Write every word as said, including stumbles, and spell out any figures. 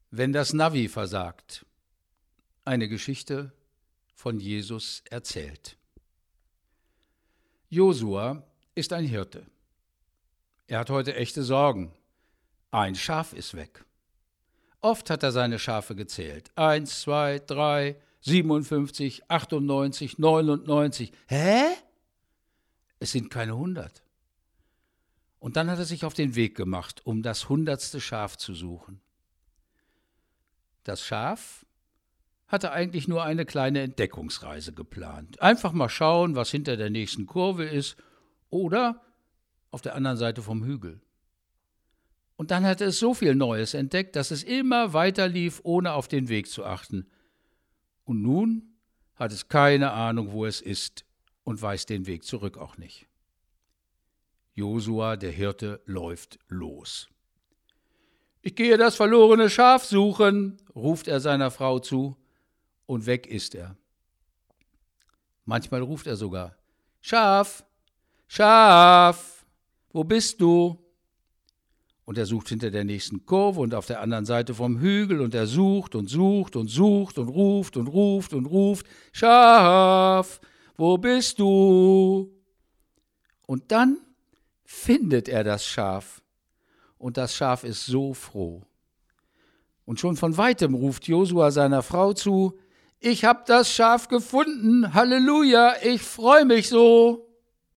Wenn das Navi versagt. Eine Geschichte von Jesus erzählt. Josua ist ein Hirte. Er hat heute echte Sorgen. Ein Schaf ist weg. Oft hat er seine Schafe gezählt. Eins, zwei, drei, siebenundfünfzig, achtundneunzig, neunundneunzig. Hä? Es sind keine hundert. Und dann hat er sich auf den Weg gemacht, um das hundertste Schaf zu suchen. Das Schaf hatte eigentlich nur eine kleine Entdeckungsreise geplant. Einfach mal schauen, was hinter der nächsten Kurve ist oder auf der anderen Seite vom Hügel. Und dann hatte es so viel Neues entdeckt, dass es immer weiter lief, ohne auf den Weg zu achten. Und nun hat es keine Ahnung, wo es ist und weiß den Weg zurück auch nicht. Josua, der Hirte, läuft los. »Ich gehe das verlorene Schaf suchen«, ruft er seiner Frau zu, und weg ist er. Manchmal ruft er sogar, »Schaf, Schaf, wo bist du?« Und er sucht hinter der nächsten Kurve und auf der anderen Seite vom Hügel, und er sucht und sucht und sucht und ruft und ruft und ruft, »Schaf, wo bist du?« Und dann findet er das Schaf. Und das Schaf ist so froh. Und schon von weitem ruft Josua seiner Frau zu, »Ich hab das Schaf gefunden, Halleluja, ich freu mich so.«